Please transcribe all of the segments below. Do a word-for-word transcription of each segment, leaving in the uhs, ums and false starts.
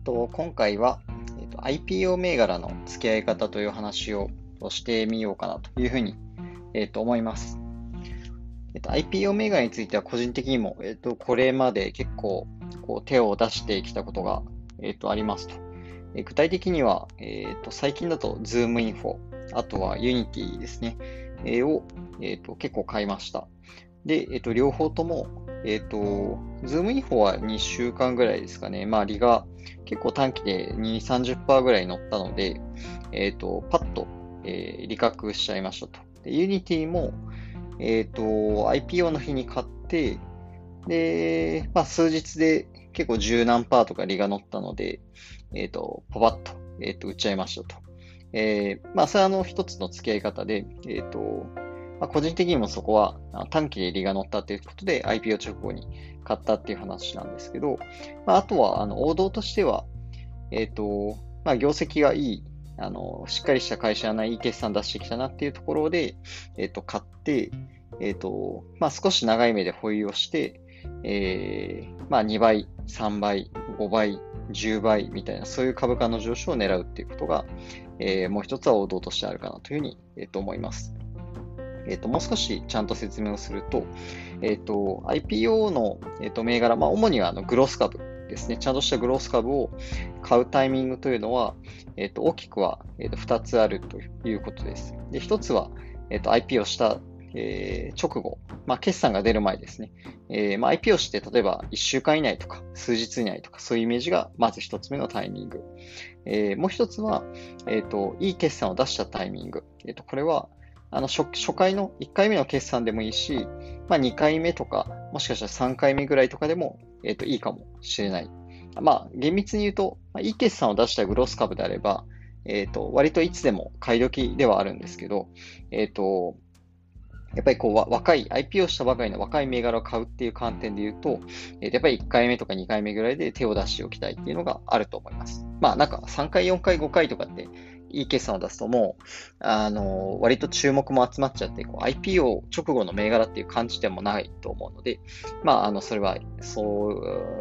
と、今回は、えっと、アイピーオー 銘柄の付き合い方という話をしてみようかなというふうに、えっと、思います。えっと、アイピーオー 銘柄については個人的にも、えっと、これまで結構こう手を出してきたことが、えっと、ありますと。え具体的には、えっと、最近だと Zoom インフォ、あとは Unity ですね、えーを、えっと、結構買いました。で、えっと、両方とも、えっと、Zoom インフォはにしゅうかんぐらいですかね。まあ、利が結構短期でにじゅう、さんじゅっパーセントぐらい乗ったので、えっと、パッと、えー利確しちゃいましたと。で、Unity も、えっと、アイピーオー の日に買って、で、まあ、数日で結構十何パーとか利が乗ったので、えっと、パパッと、えっと、売っちゃいましたと。えーまあ、それはあの、一つの付き合い方で、えっと、まあ、個人的にもそこはあ短期で利が乗ったということで アイピーオー 直後に買ったっていう話なんですけど、まあ、あとはあの王道としては、えっと、まあ、業績がいい、あの、しっかりした会社やないい決算出してきたなっていうところで、えっと、買って、えっと、まあ、少し長い目で保有をして、えー、まあ、にばい、さんばい、ごばい、じゅうばいみたいな、そういう株価の上昇を狙うっていうことが、えーもう一つは王道としてあるかなというふうに、えっと、思います。えっと、もう少しちゃんと説明をすると、えっと、アイピーオー の、えっと、銘柄、まあ、主にはあのグロース株ですね。ちゃんとしたグロース株を買うタイミングというのは、えっと、大きくは、えっと、ふたつあるということです。で、ひとつは、えっと、アイピーオー した、えー直後、まあ、決算が出る前ですね。えーまあ、アイピーオー して例えばいっしゅうかん以内とか数日以内とかそういうイメージがまずひとつめのタイミング。えーもう一つは、えっと、いい決算を出したタイミング。えっと、これは、あの初、初回のいっかいめの決算でもいいし、まあ、にかいめとか、もしかしたらさんかいめぐらいとかでも、えっと、いいかもしれない。まあ、厳密に言うと、まあ、いい決算を出したグロース株であれば、えっと、割といつでも買い時ではあるんですけど、えっと、やっぱりこう、わ若い、アイピーオー したばかりの若い銘柄を買うっていう観点で言うと、えーやっぱりいっかいめとかにかいめぐらいで手を出しておきたいっていうのがあると思います。まあなんかさんかい、よんかい、ごかいとかっていい決算を出すともう、あのー割と注目も集まっちゃって、こう アイピーオー 直後の銘柄っていう感じでもないと思うので、まああの、それは、そう、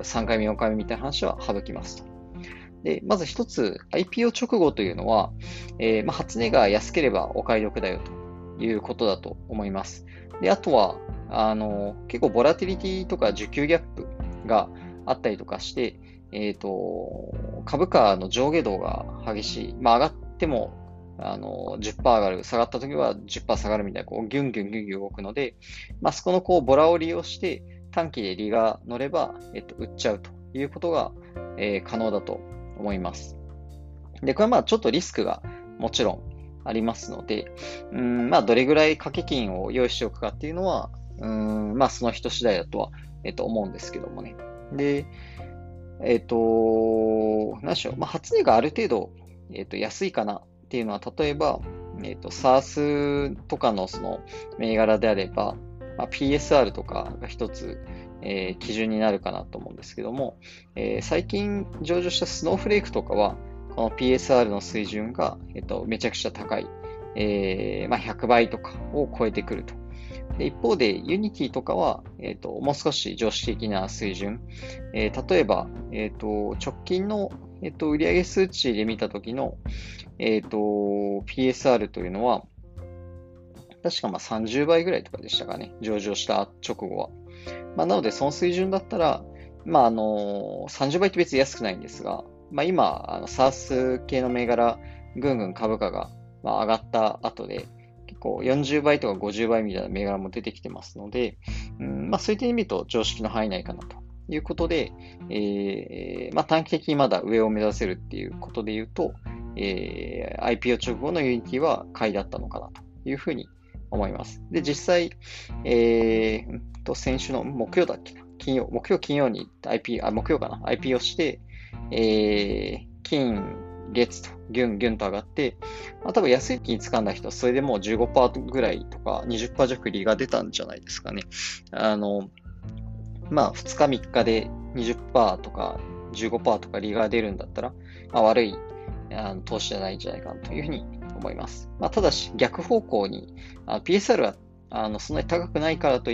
さんかいめ、よんかいめみたいな話は省きますと。で、まず一つ、アイピーオー 直後というのは、えーまあ、初値が安ければお買い得だよということだと思います。で、あとは、あの、結構ボラティリティとか需給ギャップがあったりとかして、えっと、株価の上下動が激しい。まあ、上がっても、あの、じゅっパーセント上がる。下がった時はじゅっパーセント下がるみたいな、こう、ギュンギュンギュンギュン動くので、まあ、そこのこう、ボラを利用して、短期で利が乗れば、えっと、売っちゃうということが、えー可能だと思います。で、これはまあちょっとリスクがもちろんありますので、うん、まあどれぐらい掛け金を用意しておくかっていうのは、うん、まあその人次第だとは、えっと、思うんですけどもね。で、えっと、何でしょう。まあ初値がある程度、えっと、安いかなっていうのは、例えば、えっと、SARS とかのその銘柄であれば、まあ、ピーエスアール とかが一つ、えー基準になるかなと思うんですけども、えー最近上場したスノーフレークとかは、この ピーエスアール の水準が、えっと、めちゃくちゃ高い、えーまあ、ひゃくばいとかを超えてくると。で一方で、Unity とかは、えっと、もう少し常識的な水準。えー例えば、えっと、直近の、えっと、売上数値で見たときの、えっと、ピーエスアール というのは、確かまあさんじゅうばいぐらいとかでしたかね。上場した直後は。まあ、なので、その水準だったら、まあ、あの、さんじゅうばいって別に安くないんですが、まあ、今、あの、SARS 系の銘柄、ぐんぐん株価が、まあ、上がった後で、結構よんじゅうばいとかごじゅうばいみたいな銘柄も出てきてますので、うん、まあ、そういった意味で見ると常識の範囲内かなということで、えー、まあ、短期的にまだ上を目指せるっていうことで言うと、えー、アイピーオー 直後の Unity は買いだったのかなというふうに思います。で、実際、えー、と、先週の木曜だっけな金曜、木曜、金曜に アイピー、あ、木曜かな アイピー をして、えー、金、月とギュンギュンと上がって、まあ、多分安い金掴んだ人はそれでもうじゅうごパーセントぐらいとかにじゅっパーセント弱利が出たんじゃないですかね。あの、まあふつかみっかでにじゅっパーセントとかじゅうごパーセントとか利が出るんだったら、まあ、悪いあの投資じゃないんじゃないかなというふうに思います。まあ、ただし逆方向にあ ピーエスアール はあのそんなに高くないからといっ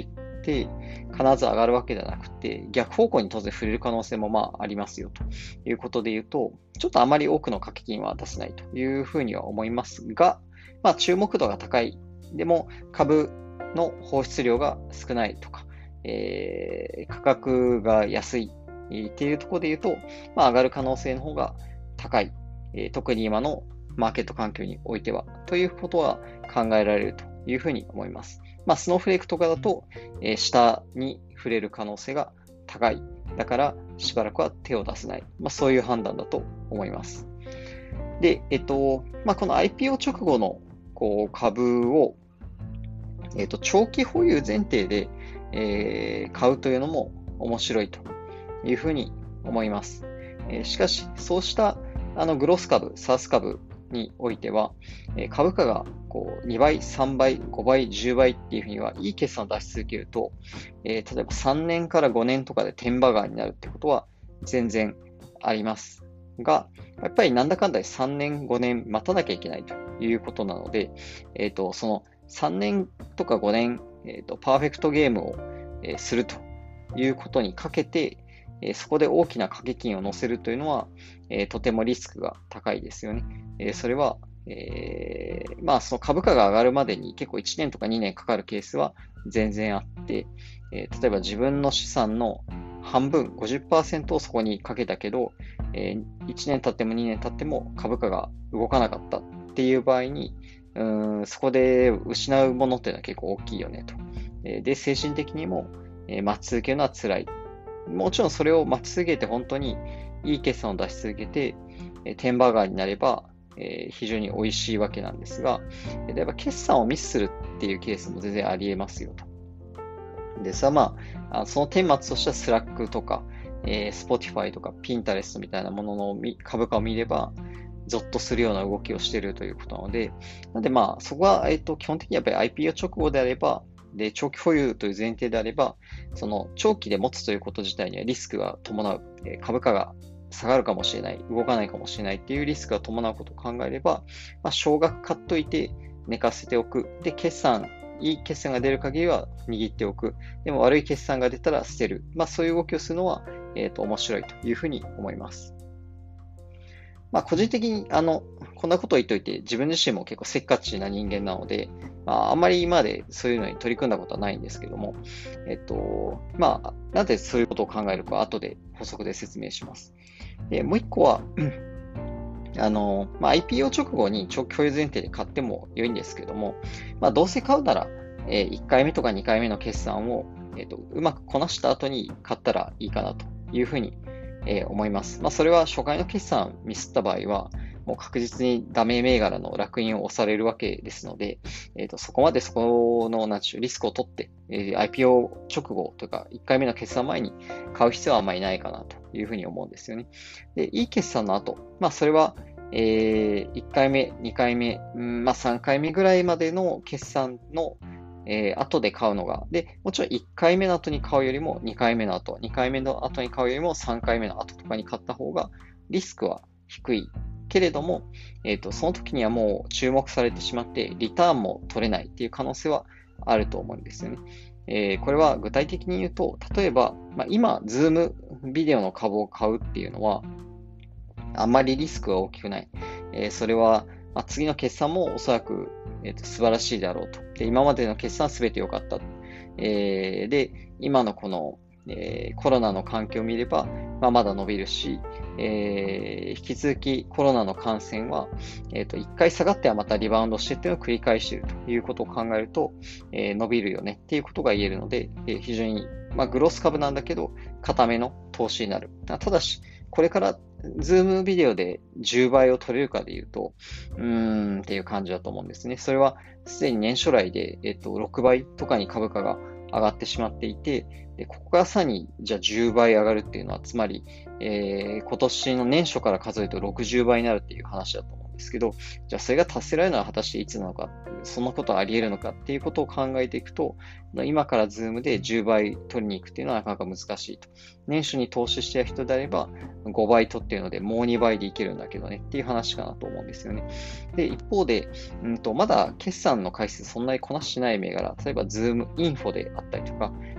て必ず上がるわけではなくて、逆方向に当然触れる可能性もまあありますよということで言うと、ちょっとあまり多くの掛け金は出せないというふうには思いますが、まあ注目度が高い。でも株の放出量が少ないとか、えー、価格が安いっていうところで言うと、まあ、上がる可能性の方が高い。えー、特に今のマーケット環境においては、ということは考えられるというふうに思います。まあ、スノーフレークとかだと、えー、下に触れる可能性が高い。だから、しばらくは手を出せない。まあ、そういう判断だと思います。で、えっと、まあ、この アイピーオー 直後のこう株を、えっと、長期保有前提で、えー、買うというのも面白いというふうに思います。えー、しかし、そうしたあのグロス株、サース株においては、えー、株価がこうにばい、さんばい、ごばい、じゅうばいっていうふうにはいい決算を出し続けると、えー、例えばさんねんからごねんとかで天馬川になるってことは全然ありますが、やっぱりなんだかんだでさんねん、ごねん待たなきゃいけないということなので、えっと、そのさんねんとかごねん、えっと、パーフェクトゲームを、えー、するということにかけて、えー、そこで大きな掛け金を乗せるというのは、えー、とてもリスクが高いですよね。えー、それは、えー、まあ、その株価が上がるまでに結構いちねんとかにねんかかるケースは全然あって、えー、例えば自分の資産の半分、ごじゅっパーセントをそこにかけたけど、えー、いちねん経ってもにねん経っても株価が動かなかったっていう場合に、うーんそこで失うものっていうのは結構大きいよねと。えー、で、精神的にも、えー、待ち続けるのは辛い。もちろんそれを待ち続けて本当にいい決算を出し続けて、えー、テンバーガーになれば、えー、非常に美味しいわけなんですが、例えば決算をミスするっていうケースも全然あり得ますよと。でさ、まあ、その顛末としてはスラックとか、えー、Spotify とか Pinterest みたいなものの株価を見れば、ゾッとするような動きをしているということなので、なのでまあ、そこは、えっと、基本的にやっぱり アイピーオー 直後であれば、で、長期保有という前提であれば、その長期で持つということ自体にはリスクが伴う、えー、株価が下がるかもしれない、動かないかもしれないっていうリスクが伴うことを考えれば、まあ、少額買っといて寝かせておく。で、決算、いい決算が出る限りは握っておく。でも悪い決算が出たら捨てる。まあそういう動きをするのは、えっと、面白いというふうに思います。まあ個人的に、あの、こんなことを言っといて、自分自身も結構せっかちな人間なので、まああんまり今までそういうのに取り組んだことはないんですけども、えっと、まあ、なぜそういうことを考えるか後で補足で説明します。で、もう一個は、あの、まあ、アイピーオー 直後に長期保有前提で買っても良いんですけども、まあ、どうせ買うなら、えー、いっかいめとかにかいめの決算を、えーと、うまくこなした後に買ったらいいかなというふうに、えー、思います。まあ、それは初回の決算ミスった場合は、もう確実にダメ銘柄の烙印を押されるわけですので、えーと、そこまでそこの、なんでしょう、リスクを取って、えー、アイピーオー 直後とかいっかいめの決算前に買う必要はあんまりないかなというふうに思うんですよね。で、いい決算の後、まあ、それは、えー、いっかいめ、にかいめ、うんまあ、さんかいめぐらいまでの決算の、えー、後で買うのが、で、もちろんいっかいめの後に買うよりもにかいめの後、にかいめの後に買うよりもさんかいめの後とかに買った方がリスクは低いけれども、えっと、その時にはもう注目されてしまって、リターンも取れないっていう可能性はあると思うんですよね。えー、これは具体的に言うと、例えば、まあ、今、ズームビデオの株を買うっていうのは、あんまりリスクが大きくない。えー、それは、まあ、次の決算もおそらく、えーと、素晴らしいであろうと。で、今までの決算は全て良かった。えー、で、今のこの、えー、コロナの環境を見れば、まあ、まだ伸びるし、えー、引き続きコロナの感染は、えっと、一回下がってはまたリバウンドしてっていうのを繰り返しているということを考えると、えー、伸びるよねっていうことが言えるので、えー、非常に、まあ、グロス株なんだけど、固めの投資になる。ただし、これからズームビデオでじゅうばいを取れるかで言うと、うーんっていう感じだと思うんですね。それはすでに年初来で、えっと、ろくばいとかに株価が上がってしまっていて、でここからさらにじゃあじゅうばい上がるっていうのは、つまり、えー、今年の年初から数えるとろくじゅうばいになるっていう話だと思うんですけど、じゃあそれが達せられるのは果たしていつなのか、そんなことはあり得るのかっていうことを考えていくと、今からズームでじゅうばい取りに行くっていうのはなかなか難しいと。年初に投資している人であればごばい取っているのでもうにばいでいけるんだけどねっていう話かなと思うんですよね。で、一方で、うんと、まだ決算の回数そんなにこなしてない銘柄、例えばズームインフォであったりとか、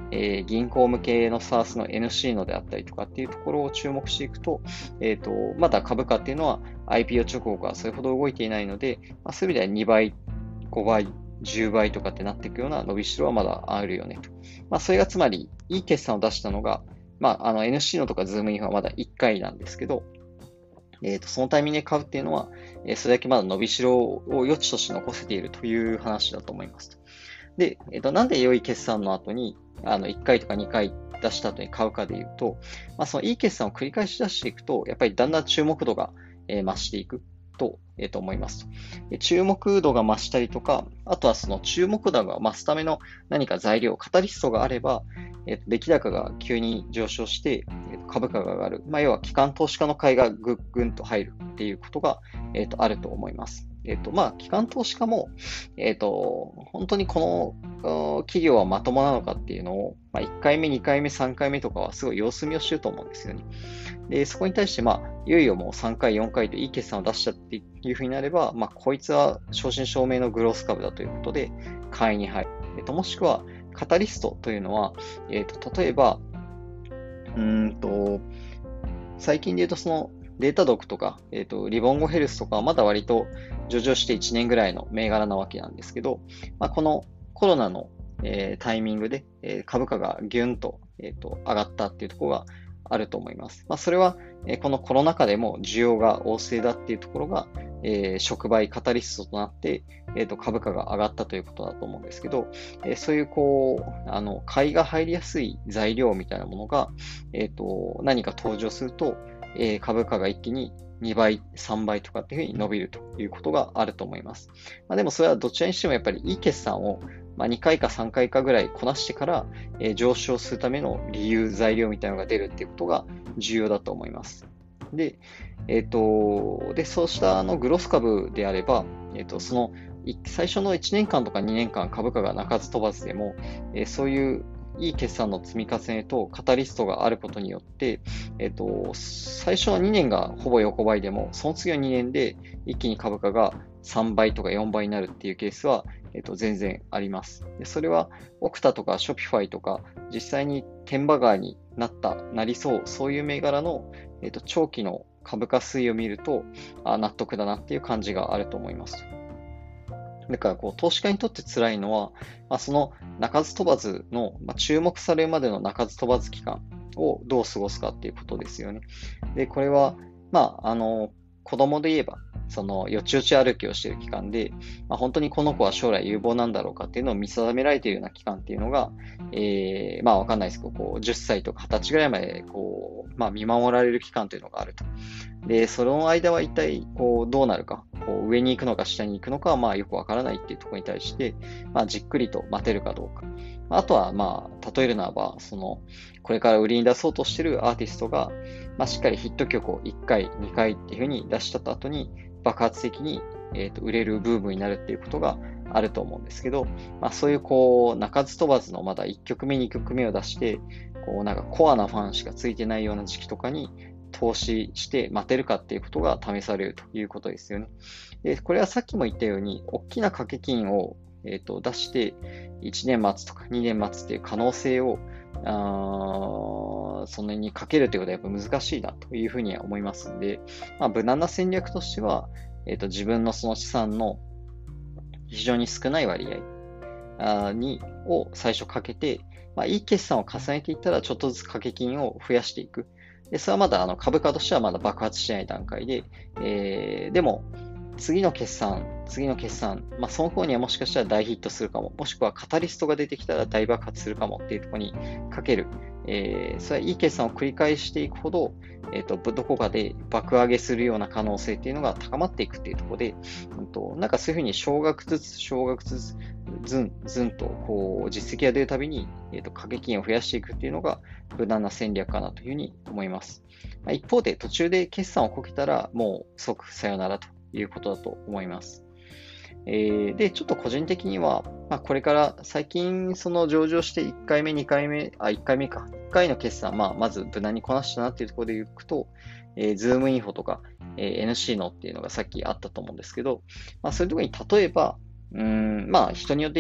えー銀行向けの SaaS の エヌシー のであったりとかっていうところを注目していくと、えっと、まだ株価っていうのは アイピーオー 直後からそれほど動いていないので、まあ、そういう意味ではにばい、ごばい、じゅうばいとかってなっていくような伸びしろはまだあるよねと。まあ、それがつまり、いい決算を出したのが、まあ、あの エヌシー のとか Zoom インフはまだいっかいなんですけど、えっと、そのタイミングで買うっていうのは、えーそれだけまだ伸びしろを余地として残せているという話だと思いますと。で、えっと、なんで良い決算の後に、あの、いっかいとかにかい出した後に買うかでいうと、まあ、そのいい決算を繰り返し出していくと、やっぱりだんだん注目度が、えー増していくと、えーと思いますと。で注目度が増したりとか、あとはその注目度が増すための何か材料、カタリストがあれば、えーと出来高が急に上昇して、えーと株価が上がる。まあ、要は機関投資家の買いがぐっぐんと入るっていうことが、えーとあると思います。えっと、まあ、機関投資家も、えっと、本当にこの企業はまともなのかっていうのを、まあ、いっかいめ、にかいめ、さんかいめとかはすごい様子見をしてると思うんですよね。で、そこに対して、まあ、いよいよもうさんかい、よんかいといい決算を出したっていうふうになれば、まあ、こいつは正真正銘のグロース株だということで、買いに入る。えっと、もしくは、カタリストというのは、えっと、例えば、うーんと、最近で言うとそのデータドックとか、えっと、リボンゴヘルスとかはまだ割と上場していちねんぐらいの銘柄なわけなんですけど、まあ、このコロナの、えータイミングで、えー株価がギュンと、えーと上がったっていうところがあると思います。まあ、それは、えーこのコロナ禍でも需要が旺盛だっていうところが、えー触媒カタリストとなって、えーと株価が上がったということだと思うんですけど、えーそういうこう、あの、買いが入りやすい材料みたいなものが、えーと何か登場すると、えー株価が一気ににばい、さんばいとかっていうふうに伸びるということがあると思います。まあ、でもそれはどちらにしてもやっぱりいい決算を、まあ、にかいかさんかいかぐらいこなしてから、えー上昇するための理由、材料みたいなのが出るっていうことが重要だと思います。で、えっと、で、そうしたあのグロス株であれば、えっと、そのい最初のいちねんかんとかにねんかん株価が鳴かず飛ばずでも、えーそういういい決算の積み重ねとカタリストがあることによって、えっと、最初のにねんがほぼ横ばいでも、その次のにねんで一気に株価がさんばいとかよんばいになるっていうケースは、えっと、全然あります。でそれは、オクタとかショピファイとか、実際に天馬川になった、なりそう、そういう銘柄の、えっと、長期の株価推移を見ると、あ、納得だなっていう感じがあると思います。だからこう、投資家にとって辛いのは、まあ、その鳴かず飛ばずの、まあ、注目されるまでの鳴かず飛ばず期間をどう過ごすかっていうことですよね。で、これは、まあ、あの、子供で言えば、その、よちよち歩きをしている期間で、まあ、本当にこの子は将来有望なんだろうかっていうのを見定められているような期間っていうのが、えー、まあわかんないですけど、こう、じゅっさいとかはたちぐらいまで、こう、まあ見守られる期間というのがあると。で、その間は一体、こう、どうなるか、こう、上に行くのか下に行くのかは、まあよくわからないっていうところに対して、まあじっくりと待てるかどうか。あとは、まあ、例えるならば、その、これから売りに出そうとしているアーティストが、まあ、しっかりヒット曲をいっかい、にかいっていう風に出した後に、爆発的に、えーと、売れるブームになるっていうことがあると思うんですけど、まあ、そういうこう、鳴かず飛ばずのまだいっきょくめ、にきょくめを出して、こう、なんかコアなファンしかついてないような時期とかに投資して待てるかっていうことが試されるということですよね。で、これはさっきも言ったように、大きな掛け金をえーと、出して、いちねん待つとかにねん待つっていう可能性を、あーその辺にかけるということはやっぱ難しいなというふうには思いますんで、まあ、無難な戦略としては、えーと、自分のその資産の非常に少ない割合あーにを最初かけて、まあ、いい決算を重ねていったらちょっとずつ掛け金を増やしていく。で、それはまだあの株価としてはまだ爆発してない段階で、えーでも、次の決算、次の決算、まあ、その頃にはもしかしたら大ヒットするかも、もしくはカタリストが出てきたら大爆発するかもっていうところにかける。えー、それはいい決算を繰り返していくほど、えっと、どこかで爆上げするような可能性っていうのが高まっていくっていうところで、うんと、なんかそういうふうに少額ずつ、少額ずつ、ずん、ずんと、こう、実績が出るたびに、えっと、掛け金を増やしていくっていうのが無難な戦略かなというふうに思います。まあ、一方で、途中で決算をこけたら、もう即さよならということだと思います。えーで、ちょっと個人的には、まあ、これから最近その上場していっかいめ、にかいめ、あ、いっかいめか、いっかいの決算、まあ、まず無難にこなしたなっていうところでいくと、えー、ズームインフォとか、えー エヌシー のっていうのがさっきあったと思うんですけど、まあ、そういうところに例えば、うーん、まあ、人によって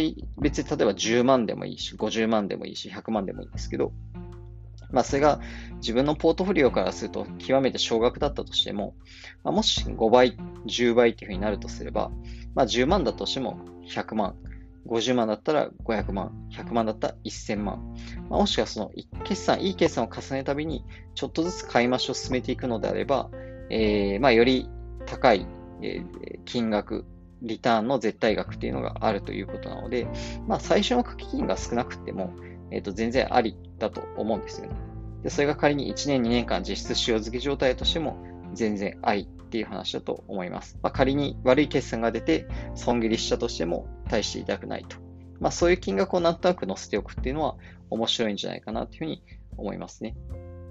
別に例えばじゅうまんでもいいし、ごじゅうまんでもいいし、ひゃくまんでもいいんですけど、まあ、それが自分のポートフォリオからすると極めて少額だったとしても、まあ、もしごばい、じゅうばいっていうふうになるとすれば、まあ、じゅうまんだとしてもひゃくまん、ごじゅうまんだったらごひゃくまん、ひゃくまんだったらせんまん、まあ、もしくはその決算、いい決算を重ねるたびに、ちょっとずつ買い増しを進めていくのであれば、えー、まあ、より高い、えー、金額、リターンの絶対額っていうのがあるということなので、まあ、最初の掛け金が少なくても、えっと、全然ありだと思うんですよね。で、それが仮にいちねん、にねんかん実質塩漬け状態としても、全然ありっていう話だと思います。まあ、仮に悪い決算が出て、損切りしたとしても、大して痛くないと。まあ、そういう金額をなんとなく載せておくっていうのは、面白いんじゃないかなというふうに思いますね。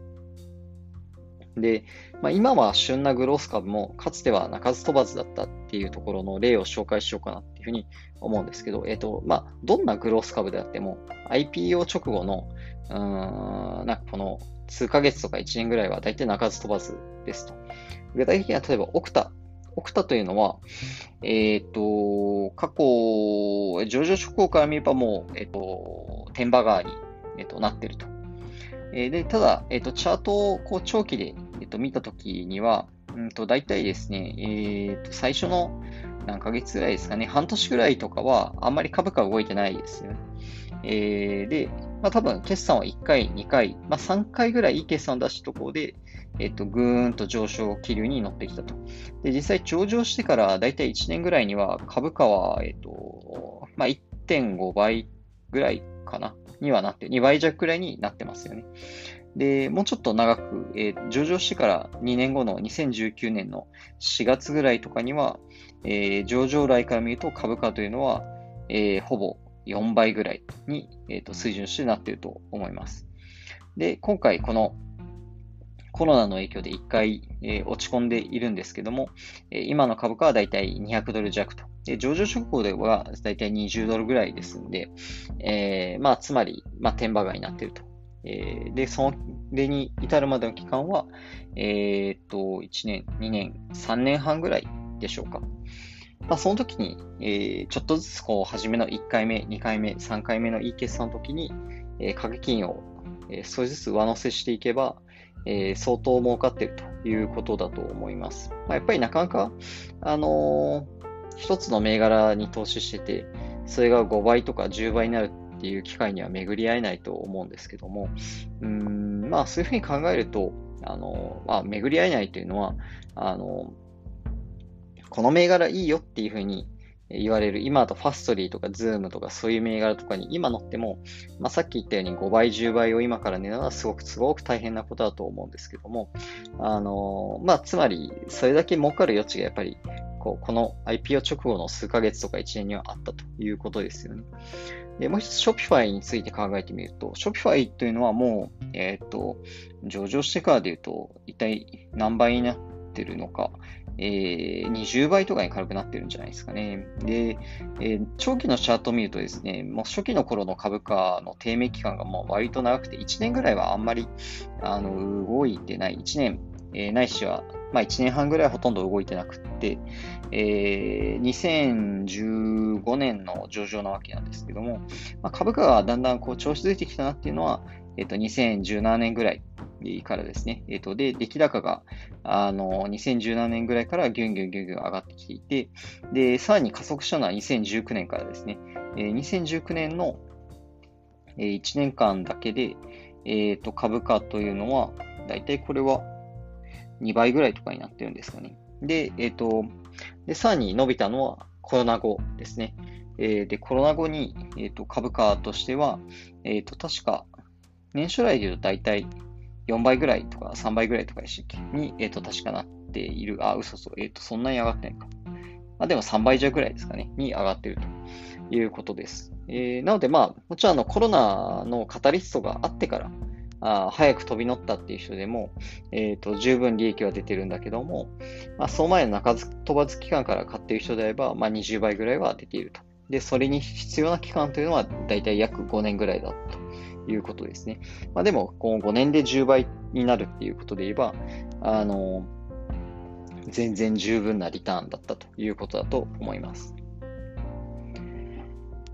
で、まあ、今は旬なグロース株も、かつては鳴かず飛ばずだったっていうところの例を紹介しようかなっていうふうに思うんですけど、えっと、まあ、どんなグロース株であっても、アイピーオー 直後の、うーん、なんかこの数ヶ月とかいちねんぐらいは大体鳴かず飛ばずですと。具体的には例えば、オクタ。オクタというのは、えっと、過去、上場直後から見ればもう、えっと、天馬川に、えっと、なっていると。で、ただ、えっと、チャートをこう長期で、えっと、見たときには、うんと、大体ですね、えっと、最初の何ヶ月ぐらいですかね、半年ぐらいとかは、あんまり株価動いてないですよね。えー、で、まあ多分、決算はいっかい、にかい、まあさんかいぐらいいい決算を出したところで、えっと、ぐーんと上昇気流に乗ってきたと。で、実際上場してから大体いちねんぐらいには株価は、えっと、まあいってんごばいぐらいかな、にはなって、にばい弱ぐらいになってますよね。で、もうちょっと長く、えー上場してからにねんごのにせんじゅうきゅうねんのしがつぐらいとかには、えー上場来から見ると株価というのは、えーほぼよんばいぐらいに、えーと水準としてなっていると思います。で、今回このコロナの影響でいっかい、えー落ち込んでいるんですけども、えー今の株価はだいたいにひゃくドル弱と。で、上場直後ではだいたいにじゅうドルぐらいですんで、えーまあ、つまり、まあ、天馬買いになっていると。えーで、それに至るまでの期間は、えーっと、いちねん、にねん、さんねんはんぐらいでしょうか。まあ、その時に、えーちょっとずつこう、初めのいっかいめ、にかいめ、さんかいめのいい決算の時に、えー掛け金を、えー少しずつ上乗せしていけば、えー相当儲かっているということだと思います。まあ、やっぱりなかなか、あのー一つの銘柄に投資してて、それがごばいとかじゅうばいになるっていう機会には巡り合えないと思うんですけども、うーん、まあそういうふうに考えると、あの、まあ巡り合えないというのは、あの、この銘柄いいよっていうふうに言われる、今だとファストリーとかズームとかそういう銘柄とかに今乗っても、まあ、さっき言ったようにごばい、じゅうばいを今から狙うのはすごくすごく大変なことだと思うんですけども、あの、まあ、つまり、それだけ儲かる余地がやっぱり、こう、この アイピーオー 直後の数ヶ月とかいちねんにはあったということですよね。で、もう一つ、Shopify について考えてみると、Shopify というのはもう、えっと、上場してからで言うと、一体何倍になってるのか、えー、にじゅうばいとかに軽くなってるんじゃないですかね。で、えー長期のチャートを見るとですね、もう初期の頃の株価の低迷期間がもう割と長くて、いちねんぐらいはあんまりあの動いてない。いちねん、えーないしは、まあいちねんはんぐらいはほとんど動いてなくって、えーにせんじゅうごねんの上場なわけなんですけども、まあ、株価がだんだんこう調子づいてきたなっていうのは、えっと、にせんじゅうななねんぐらいからですね。えっと、で、出来高が、あの、にせんじゅうななねんぐらいからギュンギュンギュンギュン上がってきていて、で、さらに加速したのはにせんじゅうきゅうねんからですね。えーにせんじゅうきゅうねんの、えーいちねんかんだけで、えっと、株価というのは、だいたいこれはにばいぐらいとかになってるんですかね。で、えっと、で、さらに伸びたのはコロナ後ですね。えーで、コロナ後に、えっと、株価としては、えっと、確か、年初来で言うと大体よんばいぐらいとかさんばいぐらいとかでしたっけに、えっと、確かなっている。あ、嘘そう。えっと、そんなに上がってないか。まあ、でもさんばい弱ぐらいですかね。に上がっているということです。えーなので、まあ、もちろんあのコロナのカタリストがあってから、あ早く飛び乗ったっていう人でも、えっと、十分利益は出てるんだけども、まあ、その前の中飛ばず期間から買っている人であれば、まあ、にじゅうばいぐらいは出ていると。で、それに必要な期間というのは、だいたい約ごねんぐらいだということですね。まあ、でも、このごねんでじゅうばいになるっていうことで言えば、あの、全然十分なリターンだったということだと思います。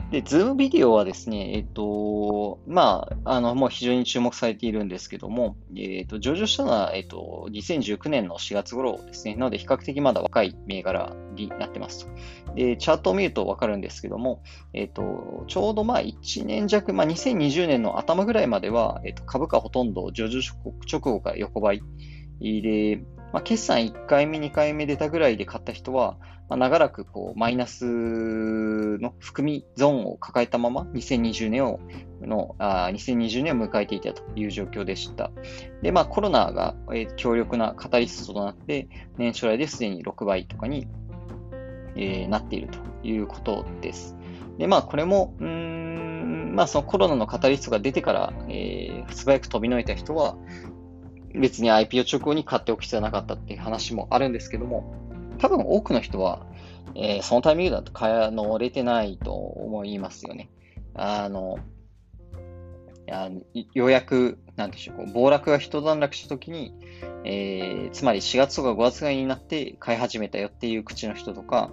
で、ズームビデオはですね、えっと、まあ、あの、もう非常に注目されているんですけども、えっと、上場したのは、えっと、にせんじゅうきゅうねんのしがつ頃ですね。なので、比較的まだ若い銘柄になってますと。で、チャートを見るとわかるんですけども、えっと、ちょうどまあ、いちねん弱、まあ、にせんにじゅうねんの頭ぐらいまでは、えっと、株価ほとんど上場直後から横ばいで、まあ、決算いっかいめ、にかいめ出たぐらいで買った人は、まあ、長らくこうマイナスの含みゾーンを抱えたままにせんにじゅうねんをのあにせんにじゅうねんを迎えていたという状況でした。で、まあ、コロナが、えー強力なカタリストとなって、年初来ですでにろくばいとかに、えーなっているということです。で、まあ、これも、うーん、まあ、そのコロナのカタリストが出てから、えー素早く飛び乗いた人は、別に アイピーオー 直後に買っておく必要はなかったっていう話もあるんですけども、多分多くの人は、えーそのタイミングだと買い乗れてないと思いますよね。あの、あのいようやく、なんでしょう、こう暴落が一段落したときに、えーつまりしがつとかごがつぐらいになって買い始めたよっていう口の人とか、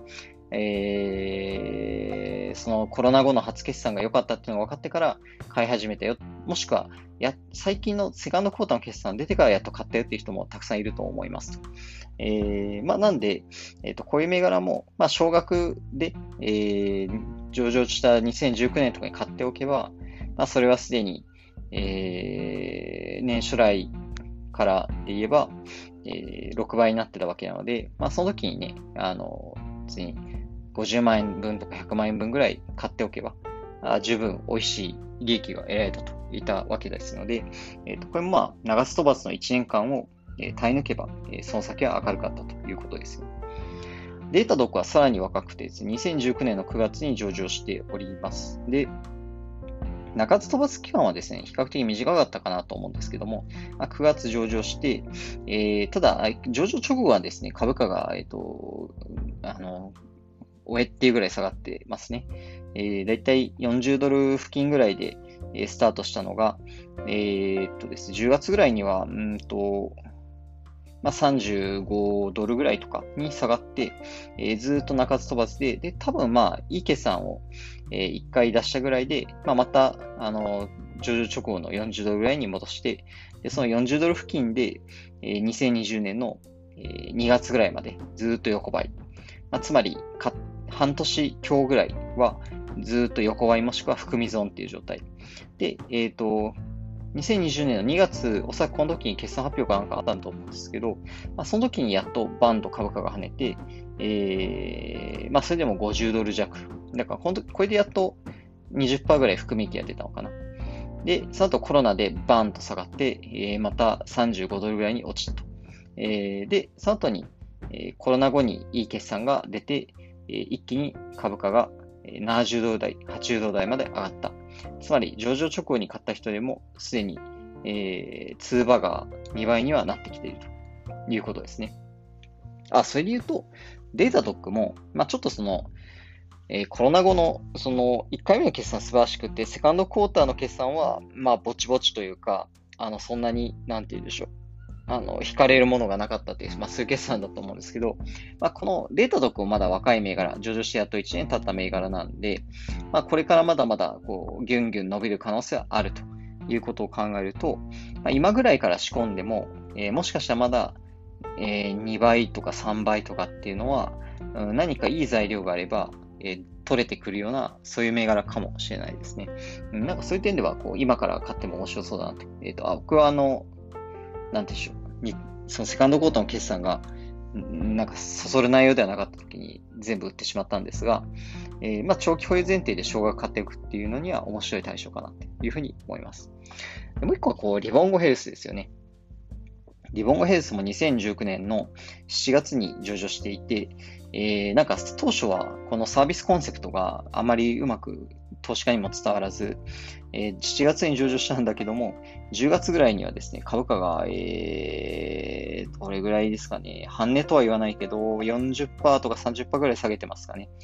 えーそのコロナ後の初決算が良かったっていうのが分かってから買い始めたよ。もしくは、や、最近のセカンドクォーターの決算出てからやっと買ったよっていう人もたくさんいると思いますと。えーまあ、なんで、えっと、こういう銘柄も、まあ、少額で、えー上場したにせんじゅうきゅうねんとかに買っておけば、まあ、それはすでに、えー年初来からで言えば、えーろくばいになってたわけなので、まあ、その時にね、あの、別にごじゅうまんえんぶんとかひゃくまんえんぶんぐらい買っておけば、あ十分美味しい利益が得られたといったわけですので、えっと、これもまあ、長須飛ばすのいちねんかんをえー耐え抜けば、えーその先は明るかったということですよ。データドックはさらに若くてですね、にせんじゅうきゅうねんのくがつに上場しております。で、中津飛ばす期間はですね、比較的短かったかなと思うんですけども、まあくがつ上場して、えーただ、あ上場直後はですね、株価が、えっと、あの、おえっていうぐらい下がってますね。えー、だいたいよんじゅうドル付近ぐらいで、えースタートしたのが、えーっとですね、じゅうがつぐらいには、うんと、まあ、さんじゅうごドルぐらいとかに下がって、えーずーっと鳴かず飛ばずで、で、多分まあ、いい決算を、えーいっかい出したぐらいで、まあ、また、あの、上場直後のよんじゅうドルぐらいに戻して、で、そのよんじゅうドル付近で、えーにせんにじゅうねんの、えーにがつぐらいまでずーっと横ばい。まあ、つまりか、半年強ぐらいはずーっと横ばいもしくは含み損っていう状態。で、えっと、にせんにじゅうねんのにがつ、おそらくこの時に決算発表かなんかあったと思うんですけど、まあ、その時にやっとバンと株価が跳ねて、えー、まあそれでもごじゅうドル弱。だからこの時、これでやっとにじゅっパーセントぐらい含み益が出たのかな。で、その後コロナでバーンと下がって、えーまたさんじゅうごドルぐらいに落ちたと。えーで、その後に、えーコロナ後にいい決算が出て、えー一気に株価がえーななじゅうドル台、はちじゅうドル台まで上がった。つまり、上場直後に買った人でも、すでに、えー、ツーバガーにばいにはなってきているということですね。あ、それで言うと、データドックも、まあちょっとその、えーコロナ後の、その、いっかいめの決算素晴らしくて、セカンドクォーターの決算は、まあ、ぼちぼちというか、あの、そんなに、なんて言うでしょう。あの、惹かれるものがなかったっていう、まあ、そういう決算だと思うんですけど、まあ、このデータドックもまだ若い銘柄、上場してやっといちねん経った銘柄なんで、まあ、これからまだまだ、こう、ギュンギュン伸びる可能性はあるということを考えると、まあ、今ぐらいから仕込んでも、えーもしかしたらまだ、えーにばいとかさんばいとかっていうのは、うん何かいい材料があれば、えー取れてくるような、そういう銘柄かもしれないですね。うんなんかそういう点では、こう、今から買っても面白そうだなと。えっと、あ僕はあの、なんていうんでしょう。にそのセカンドコートの決算が、んなんか、そそる内容ではなかった時に全部売ってしまったんですが、えーまあ、長期保有前提で少額買っていくっていうのには面白い対象かなというふうに思います。でもう一個は、こう、リボンゴヘルスですよね。リボンゴヘルスもにせんじゅうきゅうねんのしちがつに上場していて、えー、なんか当初はこのサービスコンセプトがあまりうまく投資家にも伝わらず、えー、しちがつに上場したんだけども、じゅうがつぐらいにはですね、株価が、えー、どれぐらいですかね、半値とは言わないけど、よんじゅっパーセントとかさんじゅっパーセントぐらい下げてますかね。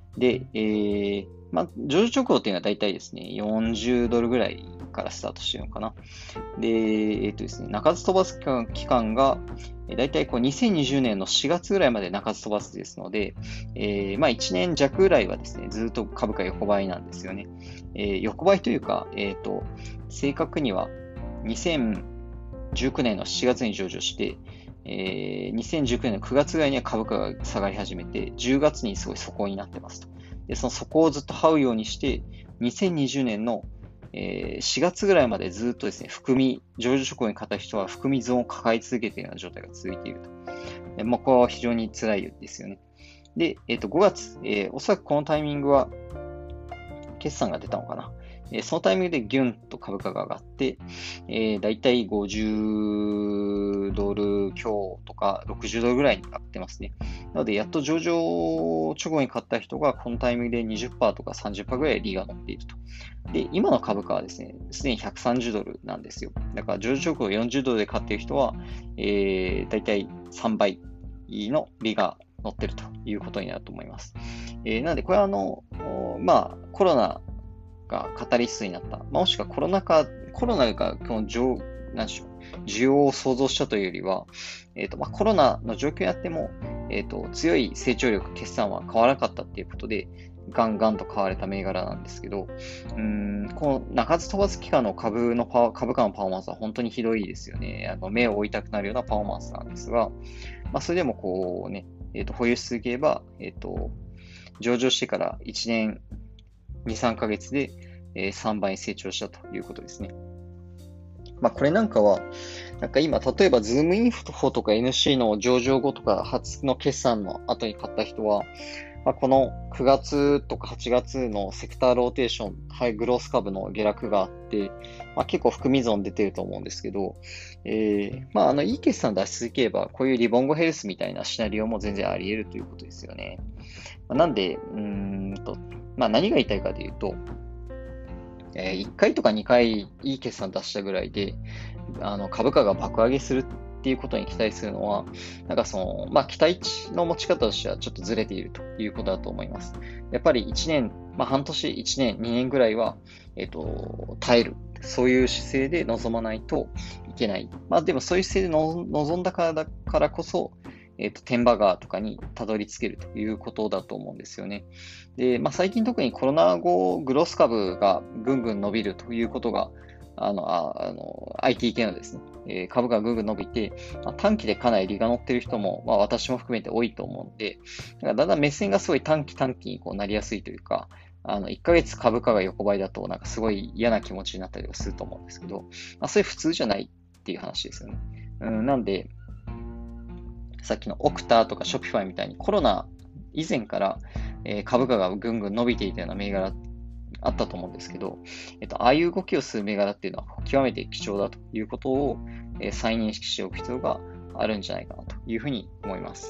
で、えー、まあ、上場直後っていうのは大体ですね、よんじゅうドルぐらいからスタートしてるのかな。で、えっとですね、鳴かず飛ばす期間期間が、えー大体こうにせんにじゅうねんのしがつぐらいまで鳴かず飛ばすですので、えーまあいちねん弱ぐらいはですね、ずっと株価横ばいなんですよね。えー横ばいというか、えっと、正確にはにせんじゅうきゅうねんのしちがつに上場して、えーにせんじゅうきゅうねんのくがつぐらいには株価が下がり始めて、じゅうがつにすごい底になってますと。で、その底をずっと這うようにして、にせんにじゅうねんのえーしがつぐらいまでずっとですね、含み、上場直後に買った人は含み損を抱え続けているような状態が続いていると。でまあ、これは非常に辛いですよね。で、えっと、ごがつ、えーおそらくこのタイミングは、決算が出たのかな。えーそのタイミングでギュンと株価が上がって、えー、だいたいごじゅうドル強とかろくじゅうドルぐらいに上がってますね。なので、やっと上場直後に買った人がこのタイミングでにじゅっパーセントとかさんじゅっパーセントぐらい利が乗っていると。で、今の株価はですね、すでにひゃくさんじゅうドルなんですよ。だから上場直後よんじゅうドルで買っている人は、えー、だいたいさんばいの利が乗っているということになると思います。えー、なので、これはあの、まあ、コロナがカタリストになった。まあ、もしくはコロナ禍、コロナがこの上、なんでしょう、需要を創造したというよりは、えっと、まあ、コロナの状況にあっても、えっと、強い成長力、決算は変わらなかったっていうことで、ガンガンと買われた銘柄なんですけど、うーん、この鳴かず飛ばす期間の株のパワー、株価のパフォーマンスは本当にひどいですよね。あの、目を追いたくなるようなパフォーマンスなんですが、まあ、それでもこうね、えっと、保有し続ければ、えっと、上場してからいちねん、に、さんかげつでえーさんばいに成長したということですね。まあ、これなんかは、なんか今、例えば、ズームインフォとか エヌシー の上場後とか、初の決算の後に買った人は、まあ、このくがつとかはちがつのセクターローテーション、ハイグロース株の下落があって、まあ、結構含み損出てると思うんですけど、えー、まあ、あの、いい決算出し続ければ、こういうリボンゴヘルスみたいなシナリオも全然あり得るということですよね。まあ、なんで、うーんと、まあ、何が言いたいかというと、えーいっかいとかにかいいい決算出したぐらいで、あの株価が爆上げするっていうことに期待するのは、なんかその、まあ期待値の持ち方としてはちょっとずれているということだと思います。やっぱりいちねん、まあ半年、いちねん、にねんぐらいは、えっと、耐える。そういう姿勢で臨まないといけない。まあでもそういう姿勢での臨んだからだからこそ、えっと、天馬川とかにたどり着けるということだと思うんですよね。で、まあ、最近特にコロナ後、グロス株がぐんぐん伸びるということが、あの、ああの アイティー 系のですね、えー株価がぐんぐん伸びて、まあ、短期でかなり利が乗っている人も、まあ、私も含めて多いと思うので、だからだんだん目線がすごい短期短期にこうなりやすいというか、あの、いっかげつ株価が横ばいだと、なんかすごい嫌な気持ちになったりはすると思うんですけど、まあ、それ普通じゃないっていう話ですよね。うん、なんで、さっきのオクターとかショピファイみたいにコロナ以前から、えー株価がぐんぐん伸びていたような銘柄あったと思うんですけど、えっと、ああいう動きをする銘柄っていうのは極めて貴重だということを、えー再認識しておく必要があるんじゃないかなというふうに思います。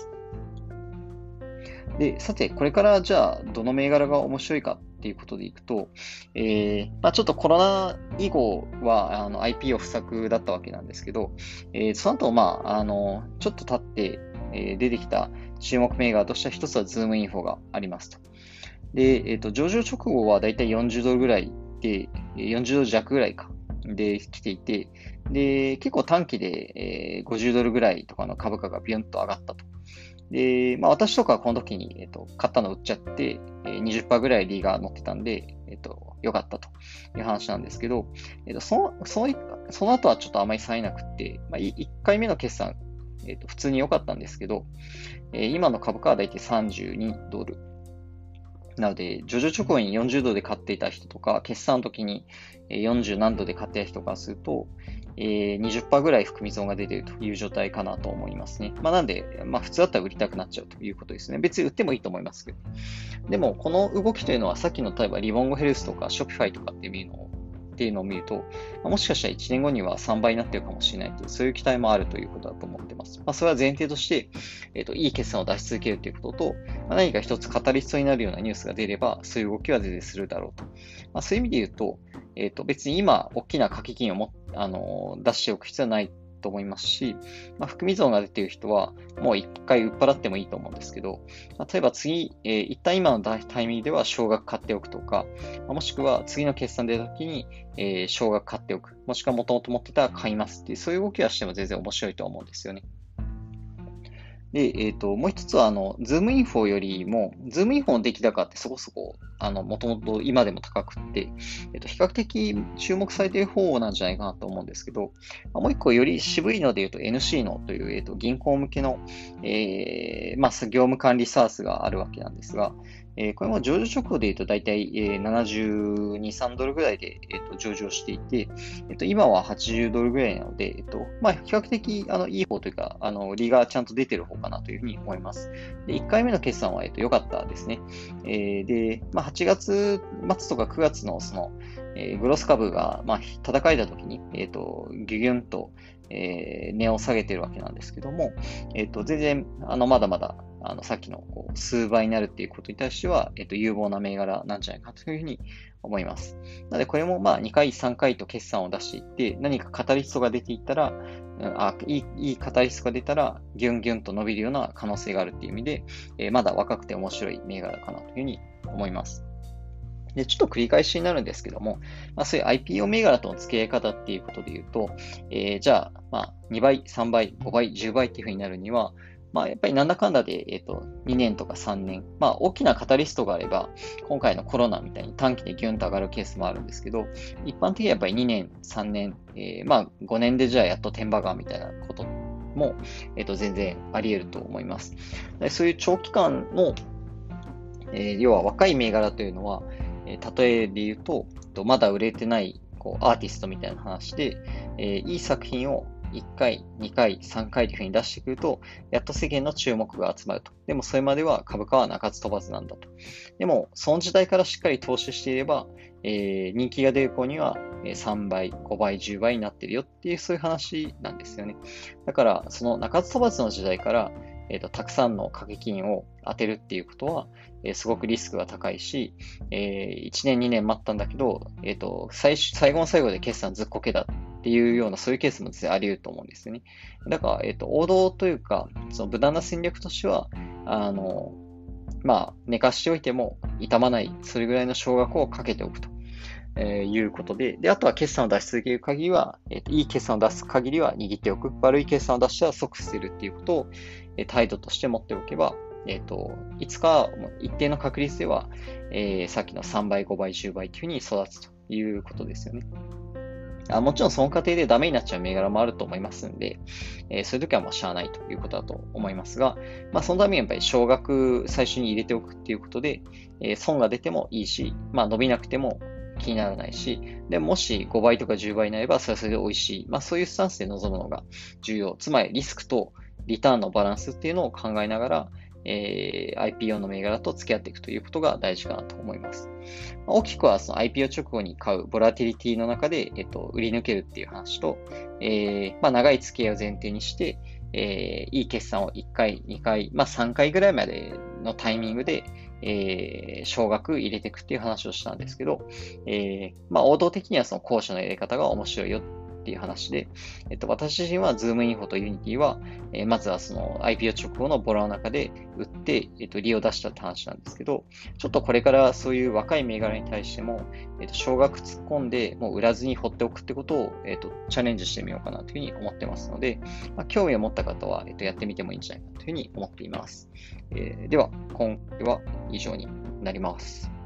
で、さて、これからじゃあ、どの銘柄が面白いかっていうことでいくと、えーまあ、ちょっとコロナ以後はあの アイピーオー 不作だったわけなんですけど、えーその後、まあ、あの、ちょっと経って、えー出てきた注目銘柄としては一つはズームインフォがありますと。で、えっと、上場直後はだいたいよんじゅうドルぐらいで、えーよんじゅうドル弱ぐらいか、で来ていて、で、結構短期で、えーごじゅうドルぐらいとかの株価がビュンと上がったと。で、まあ私とかはこの時に、えっと、買ったの売っちゃって、えーにじゅっパーセントぐらい利が乗ってたんで、えっと、良かったという話なんですけど、えっと、その、その、その後はちょっとあまり冴えなくって、まあ、いっかいめの決算、えっと、普通に良かったんですけど、えー今の株価はだいたいさんじゅうにドル。なので、上場直後によんじゅうドルで買っていた人とか、決算の時にえーよんじゅう何ドルで買っていた人からすると、えーにじゅっパーセントぐらい含み損が出ているという状態かなと思いますね。まあなんで、まあ普通だったら売りたくなっちゃうということですね。別に売ってもいいと思いますけど。でも、この動きというのはさっきの例えばリボンゴヘルスとかショピファイとかっていうのをっていうのを見ると、まあもしかしたらいちねんごにはさんばいになってるかもしれないという、そういう期待もあるということだと思ってます。まあ、それは前提として、えっと、いい決算を出し続けるということと、まあ、何か一つカタリストになるようなニュースが出れば、そういう動きは全然するだろうと。まあ、そういう意味で言うと、えっと、別に今、大きな掛け金をも、あの、出しておく必要はないと思いますし、まあ、含み損が出ている人は、もう一回売っ払ってもいいと思うんですけど、例えば次、えー、一旦今のタイミングでは少額買っておくとか、もしくは次の決算出た時に、えー、少額買っておく、もしくは元々持ってたら買いますっていう、そういう動きはしても全然面白いと思うんですよね。で、えっと、もう一つは、あの、ズームインフォよりも、ズームインフォの出来高ってそこそこ、あの、もともと今でも高くって、えっと、比較的注目されている方なんじゃないかなと思うんですけど、もう一個より渋いので言うと エヌシー のという、えっと、銀行向けの、えー、まあ、業務管理サースがあるわけなんですが、えー、これも上場直後で言うと大体、えー、ななじゅうに、さんドルぐらいで、えー、と上場していて、えっと、今ははちじゅうドルぐらいなので、えっと、まあ、比較的、あの、いい方というか、あの、利がちゃんと出てる方かなというふうに思います。で、いっかいめの決算は、えっと、良かったですね。えー、で、まあ、はちがつ末とかくがつの、その、えー、グロス株が、まあ、戦いた時に、えっと、ギュギュンと、えー、値を下げてるわけなんですけども、えっと、全然、あの、まだまだ、あの、さっきの、こう、数倍になるっていうことに対しては、えっと、有望な銘柄なんじゃないかというふうに思います。なので、これもまあにかい、さんかいと決算を出していって、何かカタリストが出ていったら、あいい、いいカタリストが出たら、ギュンギュンと伸びるような可能性があるっていう意味で、えー、まだ若くて面白い銘柄かなというふうに思います。で、ちょっと繰り返しになるんですけども、まあ、そういう アイピーオー 銘柄との付き合い方っていうことで言うと、えー、じゃあ、まあ、にばい、さんばい、ごばい、じゅうばいっていうふうになるには、まあ、やっぱりなんだかんだで、えっと、にねんとかさんねん、まあ、大きなカタリストがあれば、今回のコロナみたいに短期でギュンと上がるケースもあるんですけど、一般的にはやっぱりにねん、さんねん、えー、まあ、ごねんでじゃあやっと天馬川みたいなことも、えっと、全然あり得ると思います。でそういう長期間の、えー、要は若い銘柄というのは、えー、例えで言うと、まだ売れてないこうアーティストみたいな話で、えー、いい作品をいっかい、にかい、さんかいというふうに出してくると、やっと世間の注目が集まると。でもそれまでは株価は鳴かず飛ばずなんだと。でも、その時代からしっかり投資していれば、えー、人気が出る子にはさんばい、ごばい、じゅうばいになってるよっていう、そういう話なんですよね。だから、その鳴かず飛ばずの時代から、えーと、たくさんの掛け金を当てるっていうことは、えー、すごくリスクが高いし、えー、いちねん、にねん待ったんだけど、えーと、最最後の最後で決算ずっこけだっていうような、そういうケースも実際あり得ると思うんですよね。だから、えっと、王道というか、その無難な戦略としては、あの、まあ、寝かしておいても傷まない、それぐらいの少額をかけておくと。えー、いうことで、で、あとは決算を出し続ける限りは、えっと、いい決算を出す限りは握っておく。悪い決算を出したら即捨てるっていうことを、えー、態度として持っておけば、えっと、いつか一定の確率では、えー、さっきのさんばい、ごばい、じゅうばいというふうに育つということですよね。あもちろんその過程でダメになっちゃう銘柄もあると思いますんで、えー、そういう時はもうしゃあないということだと思いますが、まあそのためにやっぱり少額最初に入れておくっていうことで、えー、損が出てもいいし、まあ伸びなくても気にならないし、でもしごばいとかじゅうばいになればそれはそれで美味しい。まあそういうスタンスで臨むのが重要。つまりリスクとリターンのバランスっていうのを考えながら、えー、アイピーオー の銘柄と付き合っていくということが大事かなと思います。大きくはその アイピーオー 直後に買うボラティリティの中で、えっと、売り抜けるっていう話と、えーまあ、長い付き合いを前提にして、えー、いい決算をいっかい、にかい、まあ、さんかいぐらいまでのタイミングで、えー、少額入れていくっていう話をしたんですけど、えーまあ、王道的にはその高所の入れ方が面白いよっていう話で、えっと、私自身は Zoom インフォと Unity は、えー、まずはその アイピーオー 直後のボラの中で売って、えっと、利を出したって話なんですけど、ちょっとこれからそういう若い銘柄に対しても、えっと、少額突っ込んで、もう売らずに放っておくってことを、えっと、チャレンジしてみようかなというふうに思ってますので、まあ、興味を持った方は、えっと、やってみてもいいんじゃないかというふうに思っています。えー、では、今回は以上になります。